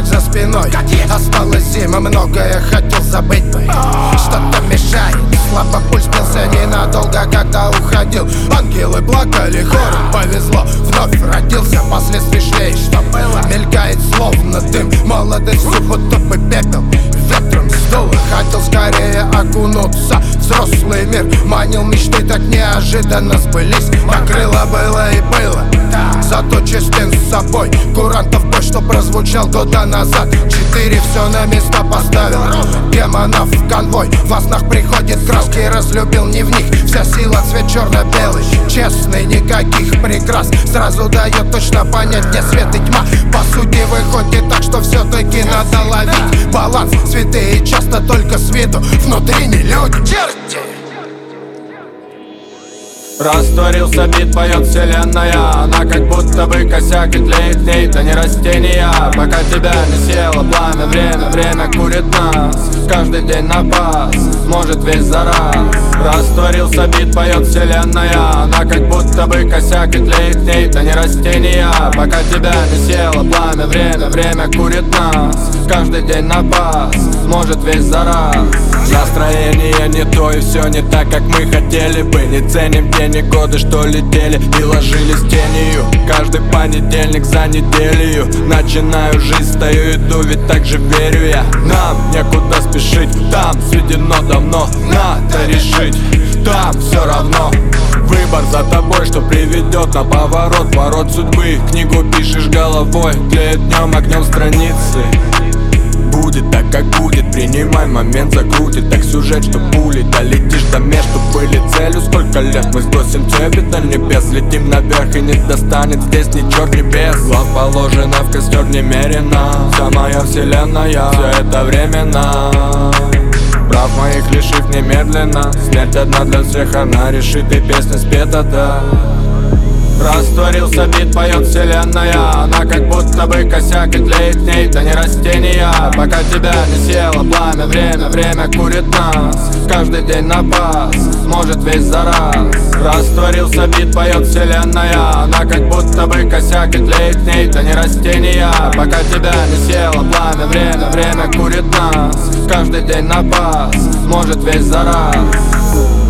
как за спиной. Осталась зима, многое хотел забыть бы. Что-то мешает, слабо пульс бился ненадолго, когда уходил. Ангелы плакали хором, повезло, вновь родился. Последствий шлей, что было, мелькает словно дым. Молодостью будто бы пепел ветром сдуло. Хотел скорее окунуться в взрослый мир. Манил мечты, так неожиданно сбылись. Накрыло было и было, зато честен с собой. Курантов бой, что прозвучал года назад. 4 все на место поставил, демонов в конвой. Во снах приходит краски, разлюбил не в них. Вся сила, цвет черно-белый, честный, никаких прикрас. Сразу дает точно понять, где свет и тьма. По сути выходит так, что все-таки надо ловить баланс. Святые часто только с виду, внутри не люди. Черти! Растворился бит, поет вселенная. Она как будто бы косякит, тлеет в ней, да не растения. Пока тебя не село пламя, время курит нас. Каждый день на пас, может весь за раз. Растворился бит, поет вселенная. Она как будто бы косякит, тлеет в ней, да не растения. Пока тебя не село пламя, время курит нас. Каждый день на пас, может весь за раз. Настроение не то и все не так, как мы хотели бы. Не ценим те годы, что летели и ложились тенью. Каждый понедельник за неделю начинаю жизнь, стою, иду, ведь так же верю я. Нам некуда спешить, там сведено давно. Надо решить, там все равно. Выбор за тобой, что приведет на поворот. Ворот судьбы, книгу пишешь головой. Тлеет днем, огнем страницы. Будет так, как будет, принимай момент, закрутит так сюжет, что пули долетишь до мест, что были целью. Сколько лет мы сбросим цепи до небес, летим наверх и не достанет здесь ни черт, ни бес. Глав положено в костер немерено, вся моя вселенная, все это временно. Прав моих лишив немедленно, смерть одна для всех, она решит, и песня спета, да. Растворился бит, поет вселенная. Она как будто бы косякит, тлеет в ней, да не растения. Пока тебя не село пламя, время курит нас. Каждый день на пас, может весь за раз. Растворился бит, поет вселенная. Она как будто бы косякит, тлеет в ней, да не растения. Пока тебя не село пламя, время курит нас. Каждый день на пас, может весь за раз.